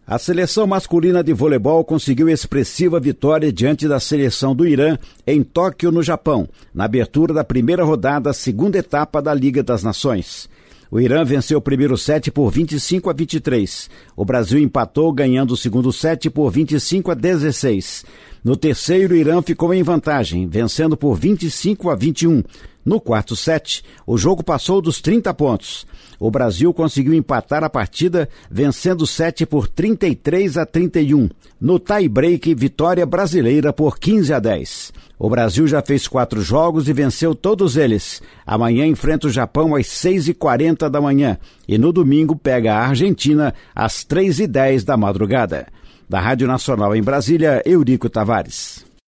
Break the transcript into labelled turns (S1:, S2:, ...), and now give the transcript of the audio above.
S1: A seleção masculina de voleibol conseguiu expressiva vitória diante da seleção do Irã em Tóquio, no Japão, na abertura da primeira rodada, segunda etapa da Liga das Nações. O Irã venceu o primeiro set por 25-23. O Brasil empatou, ganhando o segundo set por 25-16. No terceiro, o Irã ficou em vantagem, vencendo por 25-21. No quarto set, o jogo passou dos 30 pontos. O Brasil conseguiu empatar a partida, vencendo o set por 33-31. No tie-break, vitória brasileira por 15-10. O Brasil já fez 4 jogos e venceu todos eles. Amanhã enfrenta o Japão às 6h40 da manhã e no domingo pega a Argentina às 3h10 da madrugada. Da Rádio Nacional em Brasília, Eurico Tavares.